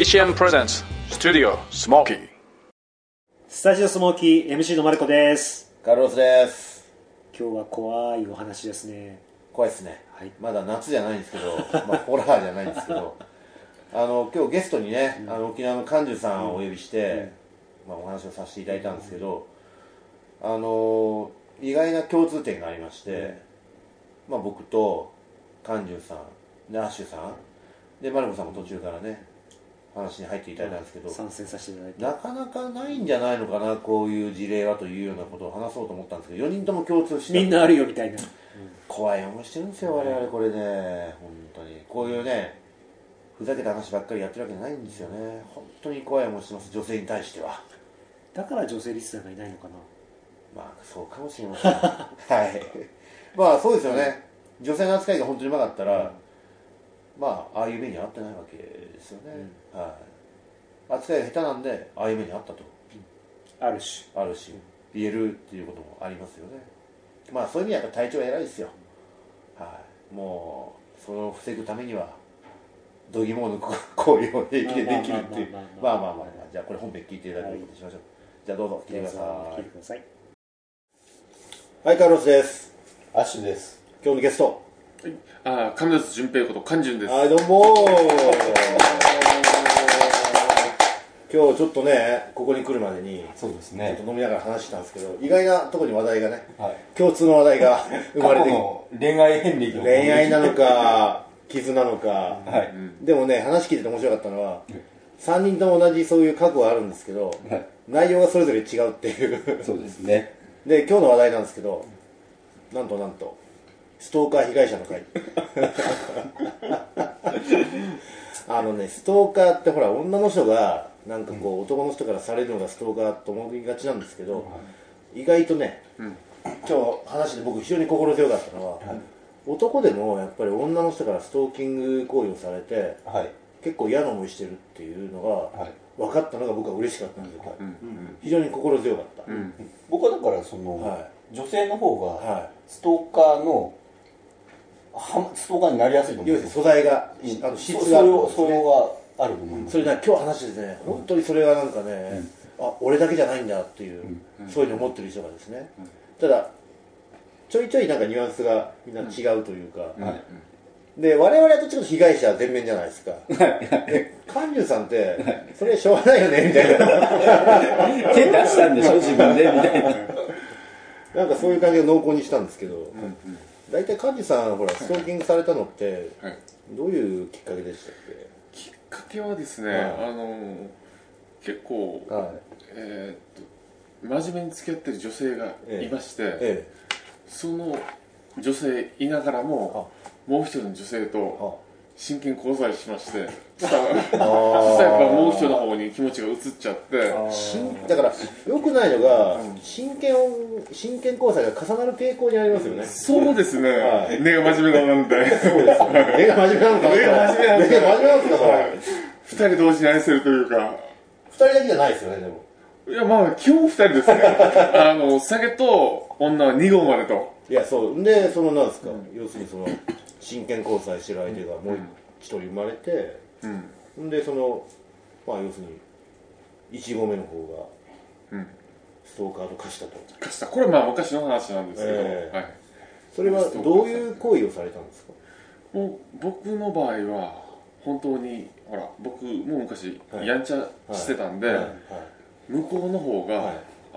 TCM Presents Studio Smoky。 スタジオスモーキー MC のマルコです。 カルロスです。 今日は怖いお話ですね。 怖いですね、 はい、 まだ夏じゃないんですけどホラーじゃないんですけど今日ゲストにね、沖縄の幹事さんをお呼びして、お話をさせていただいたんですけど、意外な共通点がありまして、僕と幹事さんでアッシュさんでマルコさんも途中からね話に入っていただいたんですけど、 参戦させていただいてなかなかないんじゃないのかな、こういう事例はというようなことを話そうと思ったんですけど、4人とも共通してみんなあるよみたいな、 怖い思いしてるんですよ、我々これね。本当にこういうねふざけた話ばっかりやってるわけじゃないんですよね。本当に怖い思いしてます、女性に対しては。 だから女性リスナーがいないのかな。 そうかもしれませんはいそうですよね、女性の扱いが本当にうまかったら、ああいう目に遭ってないわけですよね、扱いが下手なんでああいう目に遭ったと、あるし言えるっていうこともありますよね。そういう意味ではやっぱ体調は偉いですよ。もうそれを防ぐためには度肝を抜く行為を平気でできるっていう。じゃあこれ本編聞いていただくことにしましょう。じゃあどうぞ聞いてください。はい、カルロスです。 アッシュです。 今日のゲスト、 神里純平ことカンジュンです。 どうも今日ちょっとね、ここに来るまでにそうですちょっね。 と飲みながら話したんですけど、意外なところに話題がね、共通の話題が生まれて、 恋愛遍歴を恋愛なのか傷なのか、 いでもね、話聞いてて面白かったのは、3人とも同じそういう過去はあるんですけど、内容がそれぞれ違うっていうそうですね。 で、今日の話題なんですけど、なんとストーカー被害者の会ストーカーってほら、女の人がなんかこう、男の人からされるのがストーカーと思いがちなんですけど、意外とね、今日話で僕非常に心強かったのは、男でもやっぱり女の人からストーキング行為をされて、結構嫌な思いしてるっていうのが分かったのが僕は嬉しかったんですよ、非常に心強かった、 僕はだからその、女性の方がストーカーのストーカーになりやすいと思うんですよ。 素材が、質があるんですね。 それはあると思います。 それね、今日話しててね、本当にそれがなんかね、俺だけじゃないんだっていう、そういうふうに思ってる人がですね、ただちょいちょいなんかニュアンスがみんな違うというか、で我々はどっちかというと被害者全面じゃないですか。でカンジュンさんってそれしょうがないよねみたいな手出したんでしょ自分でみたいななんかそういう感じを濃厚にしたんですけど、大体カンジュンさんほらストーキングされたのってどういうきっかけでしたっけ？ きっかけはですね、結構、真面目に付き合ってる女性がいまして、その女性いながらももう一人の女性と真剣交際しまして、そしたらもう一人の方に気持ちが移っちゃって、 だから良くないのが、真剣交際が重なる傾向にありますよね。 そうですね、根が真面目なので。 そうですよね、根が真面目なのか、 二人同時に愛せるというか。 二人だけじゃないですよね、でも。 いや、基本二人ですね。酒と女は2合までと。 いや、そうで、そのなんですか、要するにその真剣交際してる相手がもう一人生まれて、でその要するに1合目の方がストーカーと化したと。 これは昔の話なんですけど、 それはどういう行為をされたんですか？ もう僕の場合は本当にほら、僕も昔やんちゃしてたんで、向こうの方が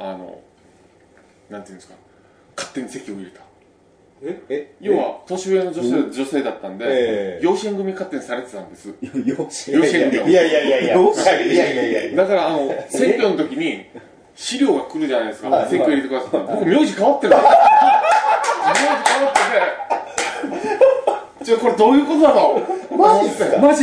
なんていうんですか、勝手に籍を入れた。要は年上の女性だったんで、養子縁組勝手にされてたんです。養子縁組。 いやだから選挙の時に資料が来るじゃないですか。選挙入れてください。僕名字変わってる。名字変わってて、これどういうことだろう。マジです。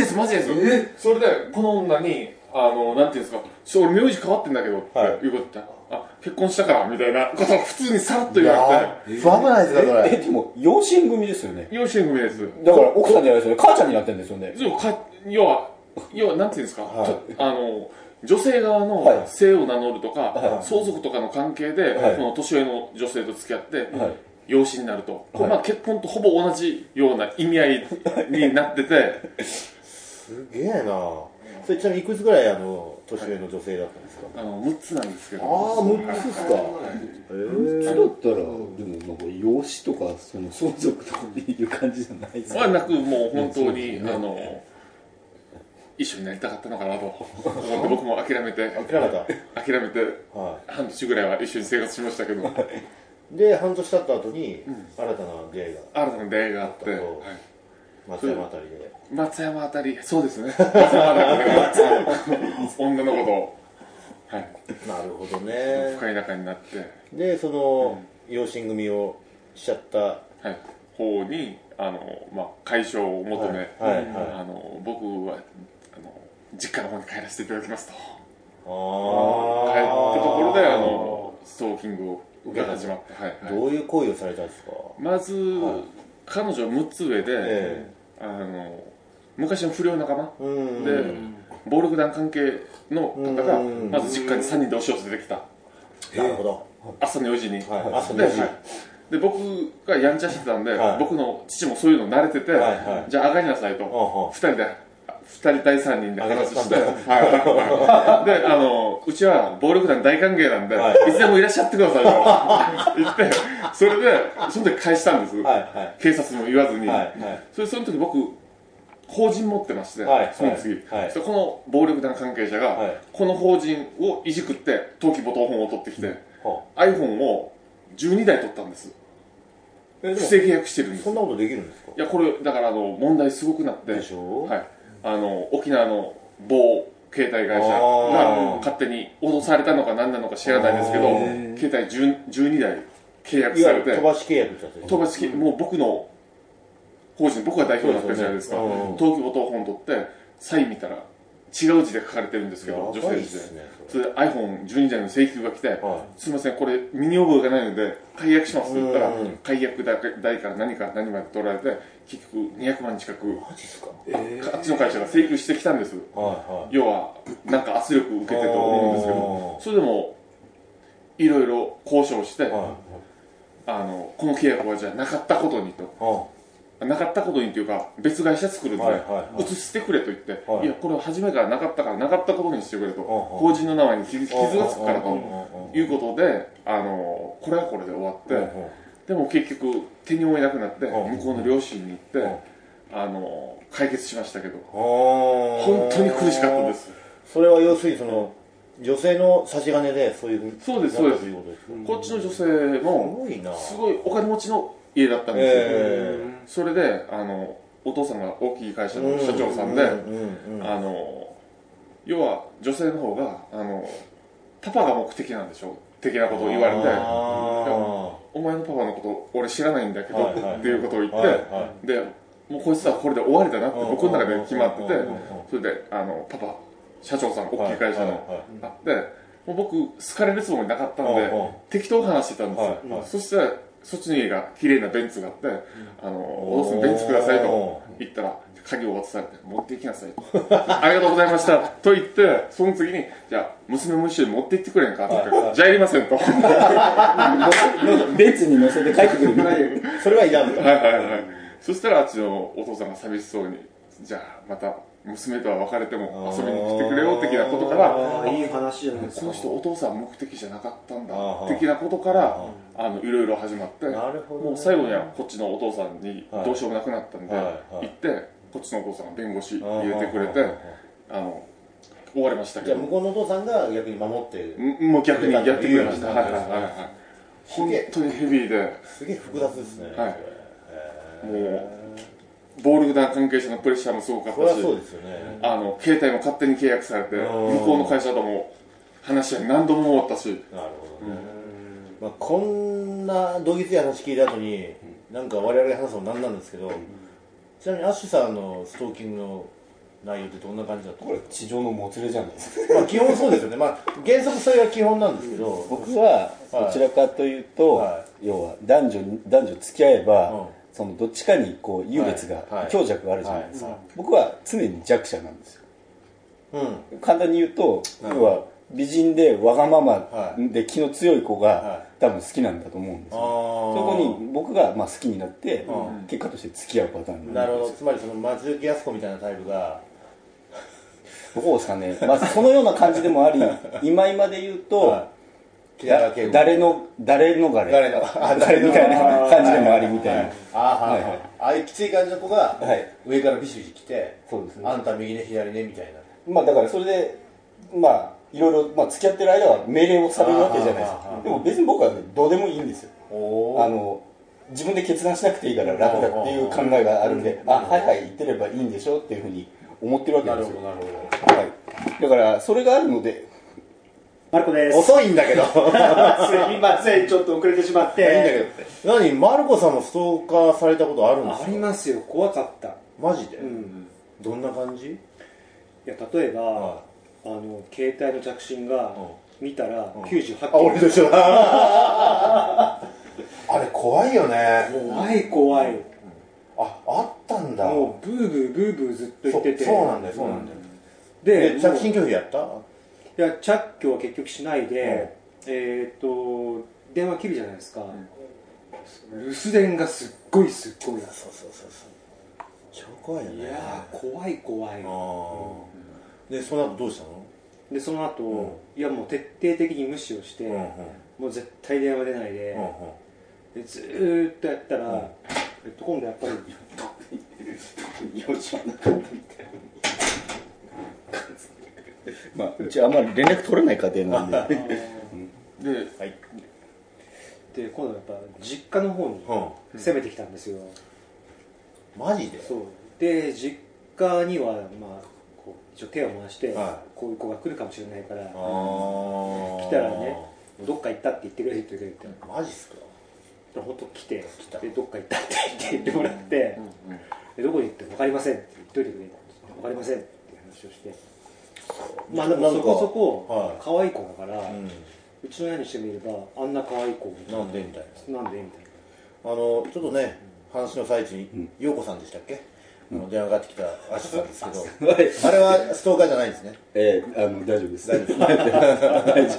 それでこの女になんていうんですか、俺名字変わってんだけどっていうこと言った。結婚したからみたいなことを普通にさらっと言われて。 不危ないですか、それ。 でも養子縁組ですよね。 養子縁組です。 だから奥さんじゃないですよね、母ちゃんになってるんですよね。 要はなんていうんですか、女性側の姓を名乗るとか、相続とかの関係でこの年上の女性と付き合って養子になると、結婚とほぼ同じような意味合いになってて。 すげえな。 それちなみにいくつぐらい年上の女性だったんですか？ 6つなんですけど。 6つですか。 6つだったらでもなんか養子とかその相続とかいう感じじゃないですか？ なく、もう本当に一緒になりたかったのかなと思って僕も諦めて半年ぐらいは一緒に生活しましたけどで半年経った後に新たな出会いがあって、 松山あたりで松山あたり、そうですね松山あたりで女の子と、 なるほどね、 深い仲になってでその養子組をしちゃった方に解消を求め、僕は実家の方に帰らせていただきますと帰ったところでストーキングが始まって、 どういう行為をされたんですか？まず、 彼女は6つ上で、昔の不良仲間で暴力団関係の方がまず実家に3人で押し寄せてきた。 なるほど。 朝の4時に、 朝の4時で僕がやんちゃしてたんで、僕の父もそういうの慣れてて、じゃあ上がりなさいと、2人対3人で話してでうちは暴力団大歓迎なんで、いつでもいらっしゃってくださいと言ってそれでその時返したんです、警察も言わずに、その時僕法人持ってまして、その次、この暴力団関係者が、この法人をいじくって登記簿謄本を取ってきて、iPhone を12台取ったんです。不正契約してるんです。 そんなことできるんですか？ いや、これだから問題すごくなって、 でしょ？ 沖縄の某携帯会社が勝手に脅されたのか何なのか知らないですけど、携帯12台契約されて、 飛ばし契約だった。 飛ばし契約、もう僕の法人、僕が代表になってるじゃないですか。登記簿謄本取ってサイン見たら違う字で書かれてるんですけど、女性字で。それで iPhone12 台の請求が来て、すみません、これ身に覚えがないので解約しますって言ったら、解約代から何から何まで取られて、結局200万近くあっちの会社が請求してきたんです。要はなんか圧力受けてと思うんですけど、それでもいろいろ交渉して、この契約はじゃあなかったことにと。なかったことにというか別会社作るんで移してくれと言って、いやこれは初めからなかったからなかったことにしてくれと、法人の名前に傷がつくからということで、これはこれで終わって、でも結局手に負えなくなって向こうの両親に行って解決しましたけど、本当に苦しかったです。 それは要するにその女性の差し金でそういうふうに。 そうですそうです。こっちの女性もすごいお金持ちの家だったんですよ。それでお父さんが大きい会社の社長さんで、要は女性の方がパパが目的なんでしょ的なことを言われて、お前のパパのこと俺知らないんだけどっていうことを言って、でもうこいつはこれで終わりだなって僕の中で決まってて、それでパパ社長さん大きい会社のあって、もう僕好かれるつもりなかったんで適当話してたんです。そしてそっちの家が綺麗なベンツがあって、お父さんベンツくださいと言ったら、鍵を渡されて、持って行きなさいと。ありがとうございましたと言って、その次に、じゃあ、娘も一緒に持って行ってくれんかって言って、じゃあやりませんと。 ベンツに乗せて帰ってくる。 それはいらんと。 そしたら、あっちのお父さんが寂しそうに、じゃあ、また、娘とは別れても遊びに来てくれよ的なことから、 いい話じゃないですか。 この人お父さん目的じゃなかったんだ的なことからいろいろ始まって、もう最後にはこっちのお父さんにどうしようもなくなったんで行って、こっちのお父さんが弁護士入れてくれて終わりましたけど。 じゃあ向こうのお父さんが逆に守ってもう逆にやってくれました。本当にヘビーで、 すげえ複雑ですね。 もう暴力団関係者のプレッシャーもすごかったし、 そうですよね。 携帯も勝手に契約されて、向こうの会社とも話し合い何度も終わったし。 なるほどね。こんなどぎつい話聞いた後に、なんか我々話すのなんなんですけど、ちなみにアッシュさんのストーキングの内容ってどんな感じだったんですか？ これ地上のもつれじゃないですか。 基本そうですよね。原則それが基本なんですけど、 僕はどちらかというと、要は男女付き合えば、そのどっちかにこう優劣が、強弱があるじゃないですか。僕は常に弱者なんですよ。簡単に言うと、要は美人でわがままで気の強い子が多分好きなんだと思うんですよ。そこに僕が好きになって結果として付き合うパターン。 なるほど。つまりその松雪泰子みたいなタイプがどうですかね、まあ、そのような感じでもあり、今で言うと、誰の誰みたいな感じでもありみたいな。 ああいうきつい感じの子が上からビシビシ来て、あんた右ね左ねみたいな。 まあだからそれでまあいろいろ付き合ってる間は命令をされるわけじゃないですか。でも別に僕はどうでもいいんですよ。自分で決断しなくていいから楽だっていう考えがあるんで、はいはい言ってればいいんでしょっていうふうに思ってるわけですよ。 なるほど。 はい。だからそれがあるので。 マルコです。 遅いんだけど。すいません、ちょっと遅れてしまって。 いいんだけど。何、マルコさんもストーカーされたことあるんですか？ ありますよ、怖かった。 マジで？どんな感じ？ いや、例えば、携帯の着信が見たら98件。 俺と一緒だ。あれ怖いよね。 怖い。 あったんだ。 もうブーブーずっと言ってて。 そうなんだよ。で、着信拒否やった？ いや、着去は結局しないで、電話切るじゃないですか。留守電がすっごい。そう。 超怖いよね。 いやー、怖い。 で、その後どうしたの？で、 その後、いやもう徹底的に無視をして、もう絶対電話出ないで、でずーっとやったら、今度やっぱりまあ、うちあんまり連絡取れない家庭なんでで、今度やっぱ実家の方に攻めてきたんですよ。 マジで？ そうで、実家にはまあこう一応手を回して、こういう子が来るかもしれないから、来たらね、どっか行ったって言ってくれるって言って、 マジっすか？ 本当来て、でどっか行ったって言ってもらって、でどこに行っても分かりませんって言っといてくれたんです。分かりませんって話をして、まあでもそこそこ可愛い子だから、うちの親にしてみればあんな可愛い子なんでみたいな。 ちょっとね、話の最中に陽子さんでしたっけ？電話がかかってきたアシさんですけど、あれはストーカーじゃないんですね。 大丈夫です。大丈夫です。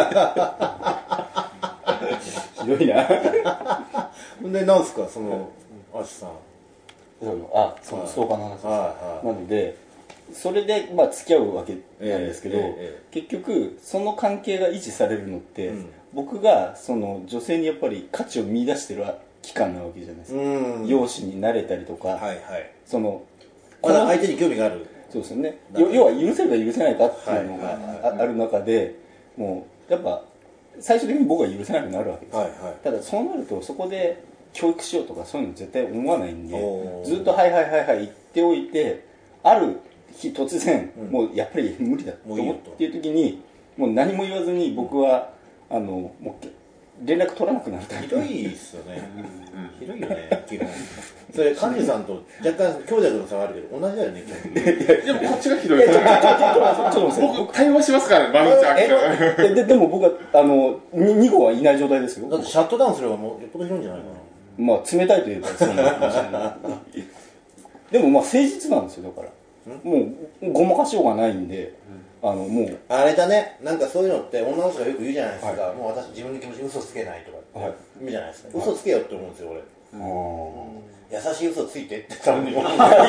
ひどいな。 で、なんすか、そのアシさん。 そのストーカーの話です。なので、それで付き合うわけなんですけど、結局その関係が維持されるのって、僕がその女性にやっぱり価値を見出してる期間なわけじゃないですか。容姿になれたりとか、その相手に興味がある。 そうですよね。要は許せるか許せないかっていうのがある中で、もうやっぱ最終的に僕は許せなくなるわけです。ただそうなるとそこで教育しようとかそういうの絶対思わないんで、ずっとはい言っておいて、ある日突然、もうやっぱり無理だと思っていう時に、もう何も言わずに僕はもう連絡取らなくなる。 ひどいっすよね。ひどいよね、基本。それ幹事さんと若干強弱の差があるけど同じだよね。 でもこっちがひどい。僕対話しますからね、番組でも僕は2号はいない状態ですよ。 だってシャットダウンすればもうよっぽどひどいんじゃないかな。 まあ冷たいというかそうなのかもしれない。でもまあ誠実なんですよ。だからもうごまかしようがないんで、もうあれだね、なんかそういうのって女の人がよく言うじゃないですか。もう私自分の気持ち嘘つけないとか言うじゃないですか。嘘つけよって思うんですよ俺。優しい嘘ついてって多分だ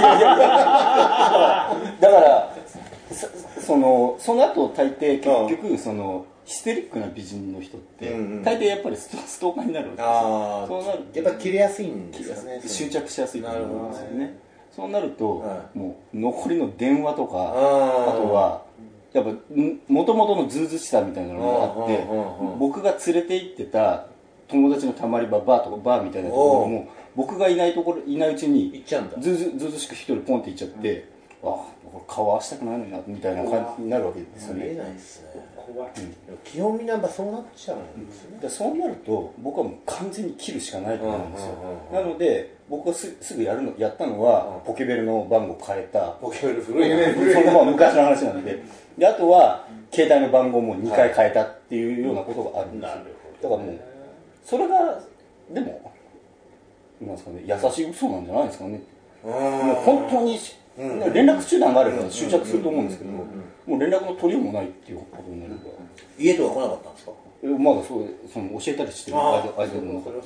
からその後大抵結局そのヒステリックな美人の人って大抵やっぱりストーカーになるわけです。そうなるやっぱ切れやすいんですよね。 執着しやすいと思うんですよね。そうなるともう残りの電話とか、あとはやっぱ元々のずうずしさみたいなのがあって、僕が連れて行ってた友達のたまり場、バーとかバーみたいなところも僕がいないうちにずうずしく一人ポンって行っちゃって、顔合わせたくないのになみたいな感じになるわけですよね。 見えないですね。基本みんなやっぱそうなっちゃうんですよね。 そうなると僕はもう完全に切るしかないと思うんですよ。なので僕がすぐやったのはポケベルの番号変えた。 ポケベル古いね。 その昔の話なんで、あとは携帯の番号も2回変えたっていうようなことがあるんですよ。だからもうそれがでもなんですかね、優しい嘘なんじゃないですかね。もう本当に連絡中断があれば執着すると思うんですけど、もう連絡の取りようもないっていうことになれば。 家とか来なかったんですか？ まだその教えたりしてる間でもなかった。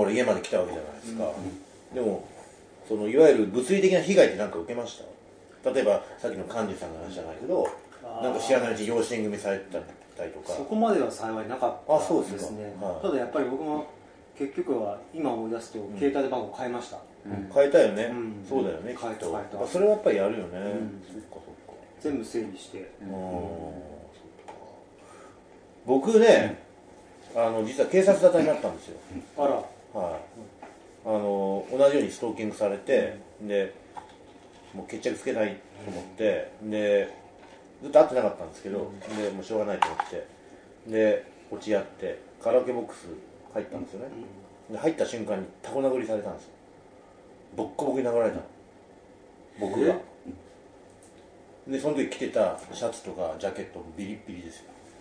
マルコさん俺家まで来たわけじゃないですか。でもそのいわゆる物理的な被害って何か受けました？例えばさっきの幹事さんの話じゃないけど、なんか知らないうちに養子縁組されたりとか。 そこまでは幸いなかったですね。 そうですね、 ただやっぱり僕も結局は今思い出すと携帯で番号変えました。 変えたよね、そうだよね、 変えた。 それはやっぱりやるよね、そっか全部整理して。 僕ね、実は警察沙汰になったんですよ。 あら。 はい。同じようにストーキングされて、でもう決着つけないと思って、でずっと会ってなかったんですけど、でもうしょうがないと思って、で落ち合ってカラオケボックス入ったんですよね。で入った瞬間にタコ殴りされたんですよ。ボッコボコに殴られたの、僕が。でその時着てたシャツとかジャケットもビリッビリですよ。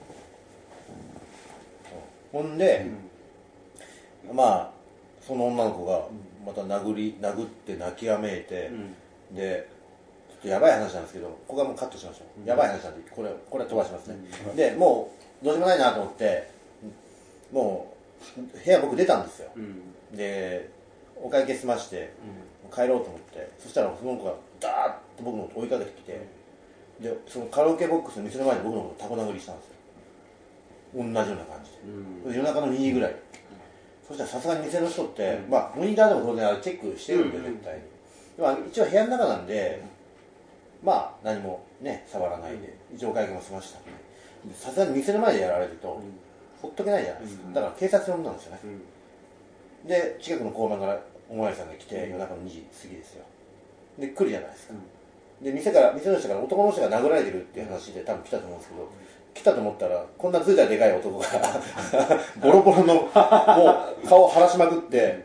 ほんで、まあその女の子がまた殴って泣きわめいて、でちょっとやばい話なんですけど、ここはもうカットしましょう。やばい話なんでこれは飛ばしますね。でもうどうしようもないなと思って、もう部屋僕出たんですよ。でお会計済まして帰ろうと思って、そしたらその子がダーッと僕のこと追いかけてきて、でそのカラオケボックスの店の前で僕のことタコ殴りしたんですよ、同じような感じで。夜中の2時ぐらい。そしたらさすがに店の人って、まあモニターでも当然あれチェックしてるんで、絶対に。一応部屋の中なんで、まあ何もね触らないで一応お会計も済ました。さすがに店の前でやられるとほっとけないじゃないですか。だから警察呼んだんですよね。で近くの交番からお巡りさんが来て、夜中の2時過ぎですよ。で来るじゃないですか。で店の人から男の人が殴られてるっていう話で多分来たと思うんですけど、来たと思ったらこんなずいたでかい男がボロボロのもう顔を腫らしまくって、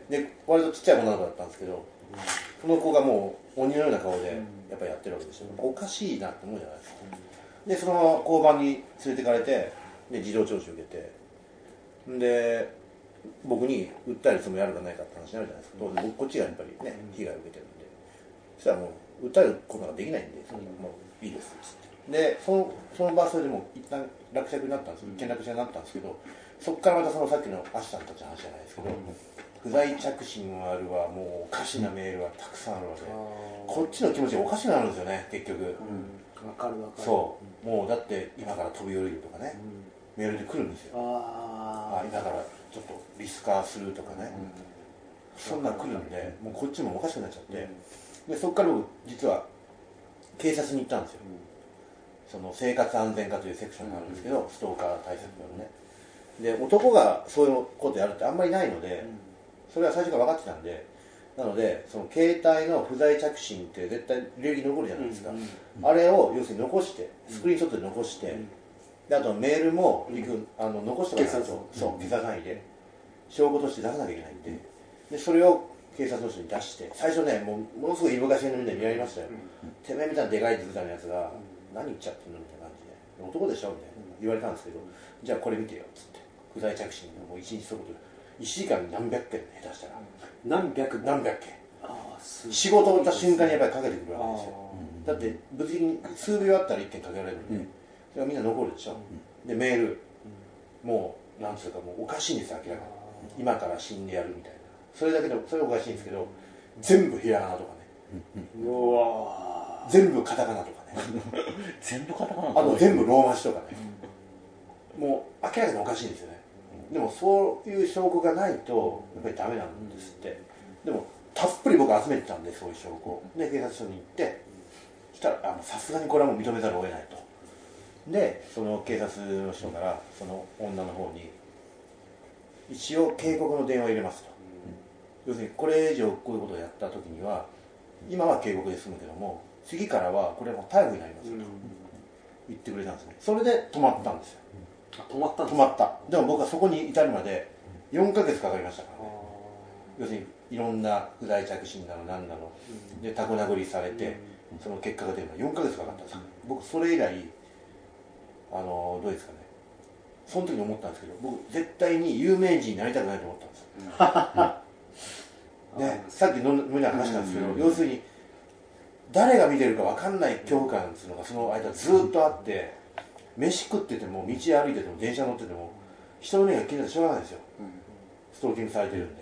で割とちっちゃい女の子だったんですけど、その子がもう鬼のような顔でやっぱりやってるわけですよ。おかしいなって思うじゃないですか。でそのまま交番に連れてかれて、で事情聴取受けて、で僕に訴えるつもりあるかないかって話になるじゃないですか。当然こっちがやっぱりね被害を受けてるんで、そしたらもう訴えることができないんで、もういいですっつって。でその場はそれでもう一旦落着になったんです、転落者になったんですけど、そこからまたそのさっきのアシさんたちの話じゃないですけど、不在着信はあるわ、もうおかしなメールはたくさんあるわけで、こっちの気持ちがおかしくなるんですよね結局。 わかる。 そうもうだって今から飛び降りるとかね、メールで来るんですよ。今からちょっとリスカーするとかね、そんなん来るんで、もうこっちもおかしくなっちゃって、でそこから僕実は警察に行ったんですよ。その生活安全課というセクションがあるんですけど、ストーカー対策のね。で男がそういうことやるってあんまりないので、それは最初から分かってたんで、なのでその携帯の不在着信って絶対履歴残るじゃないですか。あれを要するに残して、スクリーンショットで残して、であとメールも残しておかないと、消さないで証拠として出さなきゃいけないんで、でそれを警察の人に出して、最初ねものすごいいぶかしのみんなに見られましたよ。てめえみたいなでかい図鑑のやつが何言っちゃってんのみたいな感じで、男でしょみたいな言われたんですけど、じゃあこれ見てよっつって、不在着信もう1日そういうこと1時間に何百件下手したら何百件仕事を終わった瞬間にやっぱりかけてくるわけですよ。だって物理的に数秒あったら1件かけられるんで、それはみんな残るでしょ。でメールもうなんつうかもうおかしいんですよ、明らかに。今から死んでやるみたいな、それだけでそれはおかしいんですけど、全部ひらがなとかね、うわ全部カタカナとかね全部カタカナ、 あと全部ローマ字とかね、もう明らかにおかしいんですよね。でもそういう証拠がないとやっぱりダメなんですって。でもたっぷり僕集めてたんで、そういう証拠で警察署に行って、そしたらさすがにこれはもう認めざるを得ないと。でその警察の人からその女の方に一応警告の電話を入れますと、要するにこれ以上こういうことをやった時には今は警告で済むけども次からはこれはもう逮捕になりますよと言ってくれたんですね。それで止まったんですよ。 止まったんですか？止まった。でも僕はそこに至るまで4ヶ月かかりましたからね。要するにいろんな不在着信なの何なのでタコ殴りされて、その結果が出るのは4ヶ月かかったんです。僕それ以来どうですかね、その時に思ったんですけど、僕絶対に有名人になりたくないと思ったんですよでさっきのみんな話したんですけど、要するに誰が見てるか分かんない恐怖感っていうのがその間ずっとあって、飯食ってても道歩いてても電車乗ってても人の目が気になってしょうがないんですよ、ストーキングされてるんで。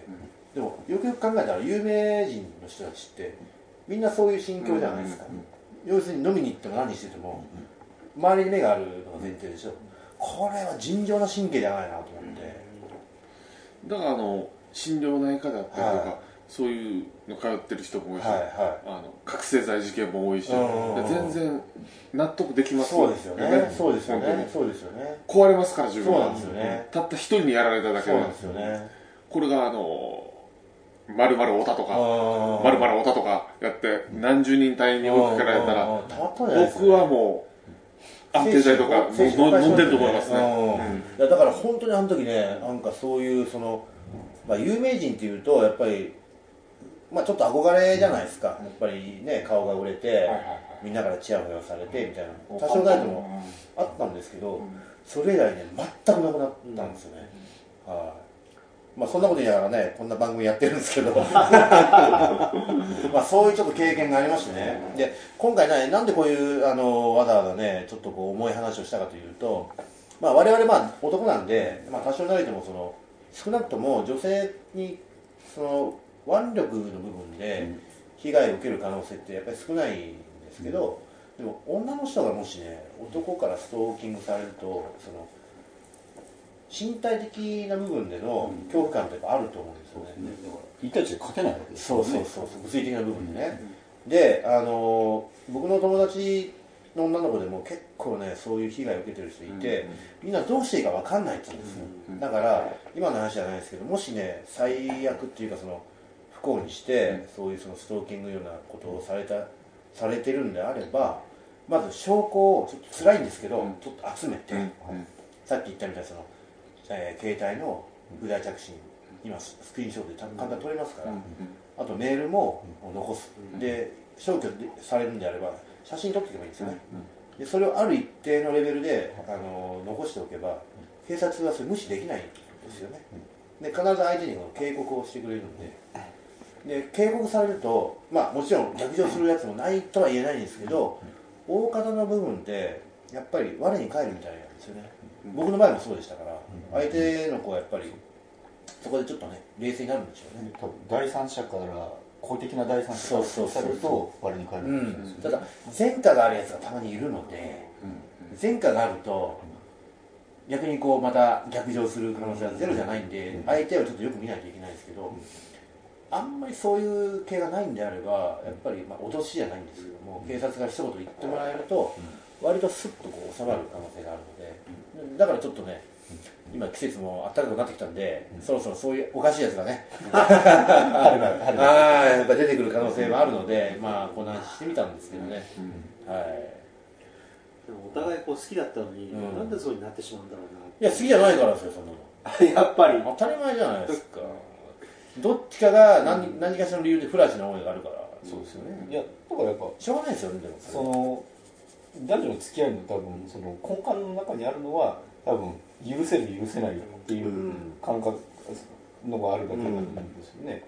でもよくよく考えたら有名人の人たちってみんなそういう心境じゃないですか、要するに飲みに行っても何してても周りに目があるのが前提でしょ。これは尋常な神経じゃないなと思って、 だから心療内科だったりとか、そういうの通ってる人も多いし、覚醒剤事件も多いし、全然納得できますよね。そうですよね。 壊れますから自分は。 そうなんですよね。 たった一人にやられただけで。 そうなんですよね。 これが〇〇オタとか〇〇オタとかやって何十人単位に大きくかられたら、僕はもう安定剤とか飲んでると思いますね。 だから本当にあの時ね、なんかそういう有名人っていうとやっぱりちょっと憧れじゃないですか。やっぱりね、顔が売れてみんなからチヤホヤされてみたいな多少ないともあったんですけど、それ以来ね全くなくなったんですよね。そんなこと言いながらね、こんな番組やってるんですけどそういうちょっと経験がありましてね。で今回ね、なんでこういうわざわざねちょっとこう重い話をしたかというと、我々男なんで、多少なりとも少なくとも女性に腕力の部分で被害を受ける可能性ってやっぱり少ないんですけど、でも女の人がもしね男からストーキングされると身体的な部分での恐怖感ってやっぱあると思うんですよね。 一対一で勝てないわけですよね。 そう物理的な部分でね。で僕の友達の女の子でも結構ねそういう被害を受けてる人いて、みんなどうしていいか分かんないって言うんですよ。だから今の話じゃないですけど、もしね最悪っていうか不幸にしてそういうストーキングようなことをされてるんであれば、まず証拠をちょっと辛いんですけどちょっと集めて、さっき言ったみたいな携帯の腕着信、今スクリーンショットで簡単に撮れますから、あとメールも残す、で消去されるんであれば写真撮っておけばいいんですよね。でそれをある一定のレベルで残しておけば警察はそれ無視できないんですよね。で必ず相手に警告をしてくれるんで、警告されるともちろん逆上するやつもないとは言えないんですけど、大方の部分ってやっぱり我に返るみたいなんですよね。僕の場合もそうでしたから、相手の子はやっぱりそこでちょっとね冷静になるんでしょうね。 多分第三者から公的な第三者からされると我に返るんですよね。 ただ前科があるやつがたまにいるので、前科があると逆にまた逆上する可能性はゼロじゃないんで、相手をちょっとよく見ないといけないですけど、あんまりそういう系がないんであればやっぱり脅しじゃないんですけども、警察が一言言ってもらえると割とスッと収まる可能性があるので、だからちょっとね今季節も暖かくなってきたんで、そろそろそういうおかしいやつがねやっぱ出てくる可能性もあるので、こんな話してみたんですけどね。 でもお互い好きだったのに、なんでそうになってしまうんだろうな。 いや好きじゃないからですよ、そんなの。 やっぱり当たり前じゃないですか。どっちかが何かしらの理由で不埒な思いがあるから。 そうですよね。いやだからやっぱしょうがないですよね。でも男女の付き合いの多分根幹の中にあるのは多分許せる許せないっていう感覚のがあるだけなんですよね。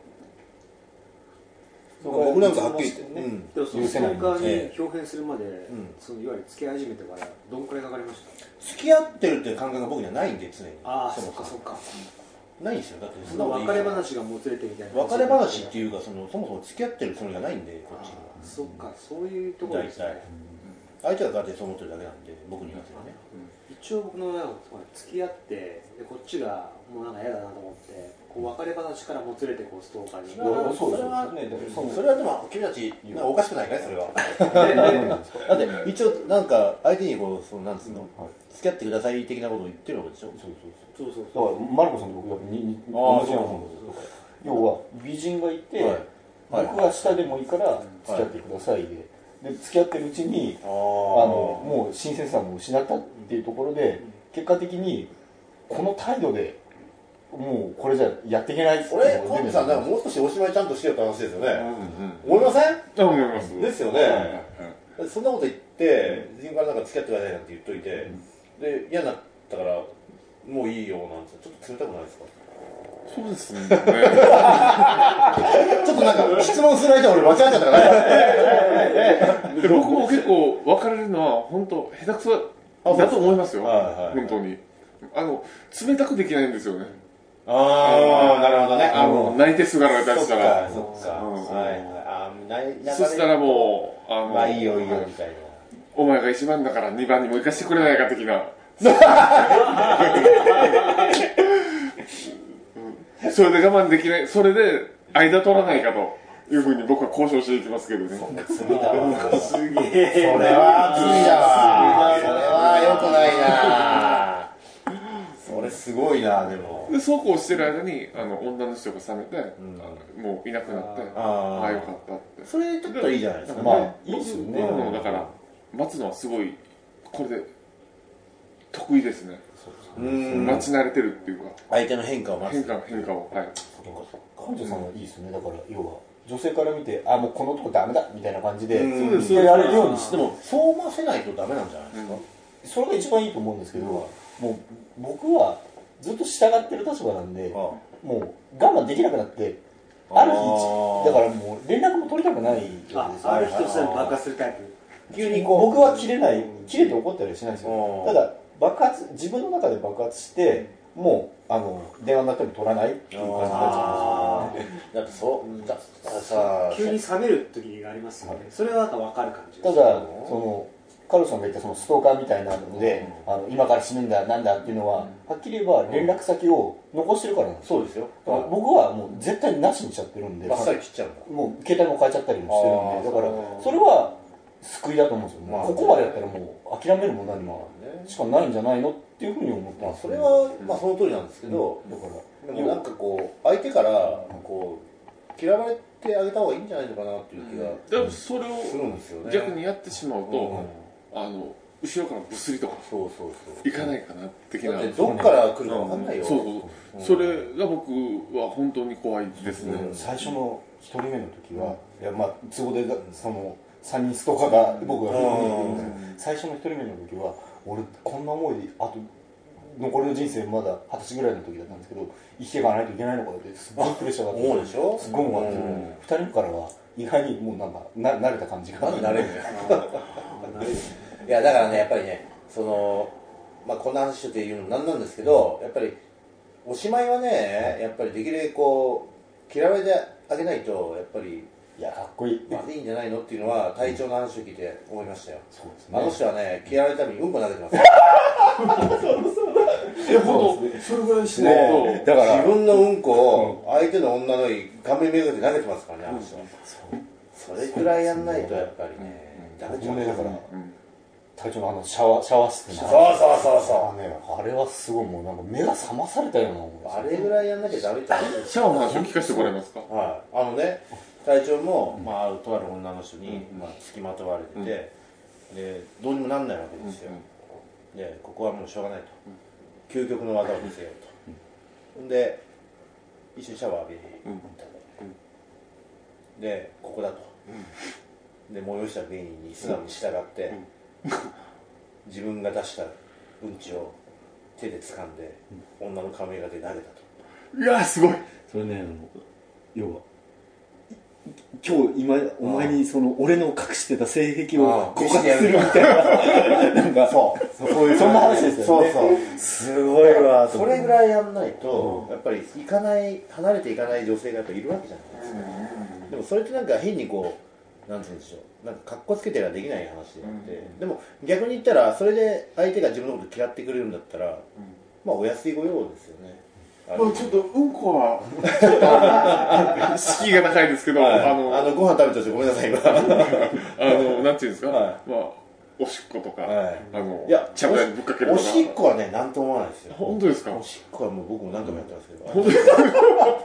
僕なんかはっきりでもそのストーカーに表現するまで、いわゆる付き合い始めてからどんくらいかかりました？ 付き合ってるっていう感覚が僕にはないんで、常に。 そっかそっか。 ないんですよ。だってその別れ話がもつれてみたいな。 別れ話っていうかそもそも付き合ってるつもりがないんで、こっちには。 そっか、そういうところですね。 相手が勝手にそう思ってるだけなんで、僕に言わせるね。 一応僕の付き合ってでこっちがもうなんか嫌だなと思って別れ話からもつれてストーカーに。 それはでも君たちおかしくないかい、それは。だって一応なんか相手になんつうの付き合ってください的なことを言ってるわけでしょ。 そうだからマルコさんと僕が同じようなものです。要は美人がいて、僕が下でもいいから付き合ってくださいで付き合ってるうちにもう新鮮さも失ったっていうところで、結果的にこの態度でもうこれじゃやっていけない。 コンビさんなんかもう少しおしまいちゃんとしようって話ですよね。思いません？ 思います。 ですよね。そんなこと言って自分からなんか付き合ってくださいなんて言っといて、で嫌になったからもういいよなんてちょっと冷たくないですか？ そうですね。 ちょっとなんか質問する相手俺間違っちゃったからね。 僕も結構別れるのは本当下手くそだと思いますよ。本当に冷たくできないんですよね。 なるほどね。 泣いてすがられたりしたら、 そっか、はいはい、 そしたらもうまあいいよいいよみたいな、 お前が1番だから2番にも行かしてくれないか的なそれで我慢できない、それで間取らないかというふうに僕は交渉していきますけどね。 すげえ、それは熱いだわ、それは良くないな、それすごいな。でもでそうこうしてる間に女の人が冷めて、もういなくなって、ああよかったって、 それちょっといいじゃないですか。 まあいいですよね。 だから待つのはすごいこれで得意ですね。待ち慣れてるっていうか、 相手の変化を待つ、 変化を、はい。 館長さんはいいですよね。だから要は女性から見て、あ、もうこの男ダメだみたいな感じでやれるようにしても、 そう思わせないとダメなんじゃないですか。 それが一番いいと思うんですけど、もう僕はずっと従ってる立場なんで、もう我慢できなくなって、ある日だからもう連絡も取りたくないようです。 ある日突然爆発するタイプ。 急にこう僕は切れて怒ったりはしないですよ。ただ自分の中で爆発して、もう電話になっても取らないっていう感じになっちゃうんですよね。 だってそうだからさ、 急に冷める時がありますよね。それはなんか分かる感じ。 ただカルロさんが言ったそのストーカーみたいなので、今から死ぬんだなんだっていうのは、はっきり言えば連絡先を残してるからなんですよ。 そうですよ。 僕はもう絶対なしにしちゃってるんで、 バッサリ切っちゃうんだ。 もう携帯も変えちゃったりもしてるんで、だからそれは救いだと思うんですよ。ここまでやったらもう諦めるも何もしかないんじゃないのっていうふうに思ってます。 それはまあその通りなんですけど、 だからでもなんかこう相手からこう嫌われてあげた方がいいんじゃないのかなっていう気がでもそれするんですよね。 を逆にやってしまうと、後ろからブスリとかいかないかな的な。 だってどっから来るか分かんないよ。 それが僕は本当に怖いですね。 最初の1人目の時は、いやまあ都合でその3人ストーカーが僕が最初の1人目の時は、俺こんな思いであと残りの人生まだ20歳ぐらいの時だったんですけど、生きていかないといけないのかってすごいプレッシャーがあって、 思うでしょ。 すごい思うんですよ。2人からは意外にもうなんか慣れた感じが。 慣れるいやだからね、やっぱりね、まあこんな話っていうのもなんなんですけど、やっぱりおしまいはね、やっぱりできるだけこう嫌われてあげないと、やっぱりいやかっこいい、 まずいんじゃないのっていうのは隊長の話を聞いて思いましたよ。 そうですね。 あの人はね、嫌われるためにうんこ投げてますそれぐらいしないと、 だから自分のうんこを相手の女の顔面めがけて投げてますからね、あの人は。それくらいやんないとやっぱりね、ダメじゃん。 だから隊長のシャワー室で、 そうあれはすごい、もうなんか目が覚まされたような思い。 あれぐらいやんなきゃダメって。 シャワーの話を聞かせてもらえますか。 はい、隊長も、まあ、とある女の人に、まあ、付きまとわれてて、でどうにもなんないわけですよ。でここはもうしょうがないと、究極の技を見せようと。で一緒にシャワー浴びに行ったと。でここだと。で催した芸人に素直に従って、自分が出したうんちを手で掴んで、女の髪型で投げたと。 いやーすごい。 それね、要は今お前に俺の隠してた性癖を告発するみたいな、なんかそんな話ですよね。そうすごいわ。 それぐらいやんないと、やっぱり離れていかない女性がやっぱいるわけじゃないですか。でもそれってなんか変にこう、なんて言うんでしょう、なんか格好つけてはできない話であって、でも逆に言ったらそれで相手が自分のこと嫌ってくれるんだったら、まあお安い御用ですよね。 ちょっとうんこはちょっと敷居が高いですけど、 ご飯食べた人ごめんなさい今なんていうんですか、まあおしっことか、 いやちゃぶ台にぶっかけるとか。 おしっこはね、なんとも思わないですよ。 本当ですか。 おしっこはもう僕も何回もやってますけど。 本当ですか。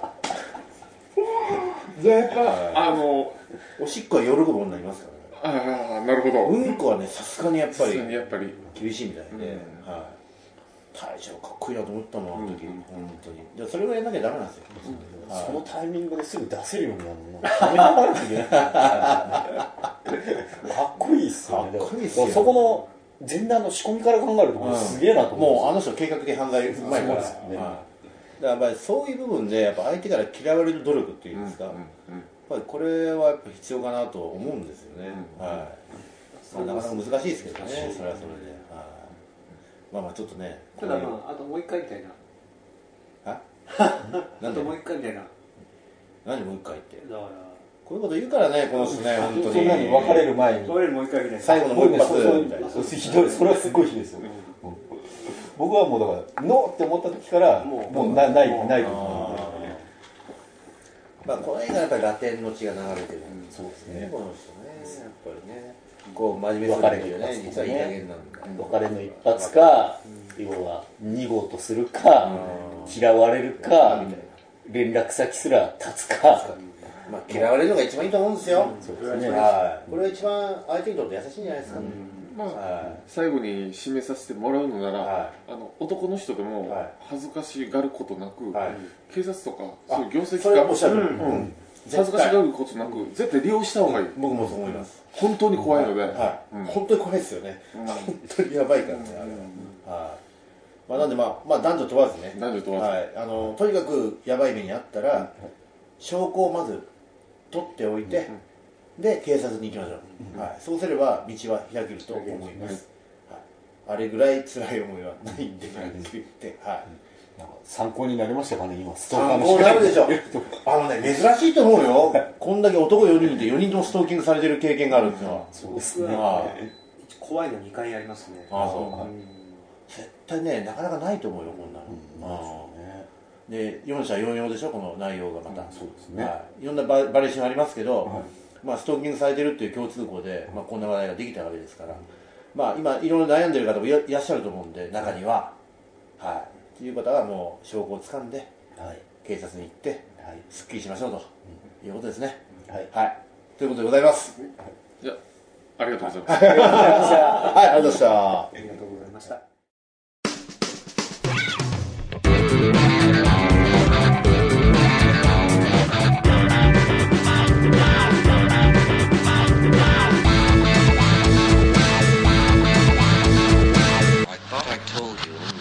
じゃあやっぱおしっこは喜ぶ女いますからね。 ああ、なるほど。 うんこはね、さすがにやっぱり厳しいみたいで、隊長かっこいいなと思ったもん、あの時、本当に。じゃあそれをやんなきゃダメなんですよ。 そのタイミングですぐ出せるようになるの、かっこいいっすよね。そこの前段の仕込みから考えるとすげえなと思う。 もうあの人計画的犯罪うまいから。だからやっぱりそういう部分でやっぱ相手から嫌われる努力っていうんですか、やっぱりこれはやっぱ必要かなと思うんですよね。なかなか難しいですけどね、それはそれで。まあまあちょっとね。 ただまああともう一回みたいな。 あ？ あともう一回みたいな。 何もう一回ってだからこういうこと言うからねこの人ね本当にそんなに別れる前に別れるもう一回みたいな最後のもう一発みたいなひどい、それはすごいひどいですよ、僕はもうだからノーって思った時からもうないと思う。 まあこの映画はやっぱりラテンの血が流れてる、 そうですね。 この人ねやっぱりねこう真面目するっていうね実はいい加減なんだ別れの一発か、要は2号とするか、嫌われるか、連絡先すら立つか。 まあ嫌われるのが一番いいと思うんですよ。 そうですね。 はいこれが一番相手にとって優しいんじゃないですかね。 まあ最後に締めさせてもらうのなら、男の人でも恥ずかしがることなく、警察とかそういう行政機関おっしゃる恥ずかしがることなく絶対利用した方がいい。 僕もそう思います。 本当に怖いので、 本当に怖いですよね。本当にやばいからねあれは。まあなんでまあ男女問わずね。 男女問わず。 とにかくやばい目にあったら証拠をまず取っておいて。で警察に行きましょう、そうすれば道は開けると思います、あれぐらい辛い思いはないんでなんて言って、 参考になりましたかね今ストーカー参考になるでしょ珍しいと思うよこんだけ男4人いて4人ともストーキングされてる経験があるっていうのはそうですね怖いの2回ありますねそう絶対ねなかなかないと思うよこんなので4社4用でしょこの内容がまた、 そうですね、 いろんなバリエーションありますけど、ストーキングされてるっていう共通項で、こんな話題ができたわけですから、今いろいろ悩んでる方もいらっしゃると思うんで中にはという方はもう証拠をつかんで、警察に行って、すっきりしましょうということですねということでございますじゃありがとうございますありがとうございましたありがとうございました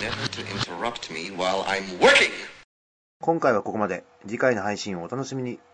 今回はここまで。次回の配信をお楽しみに。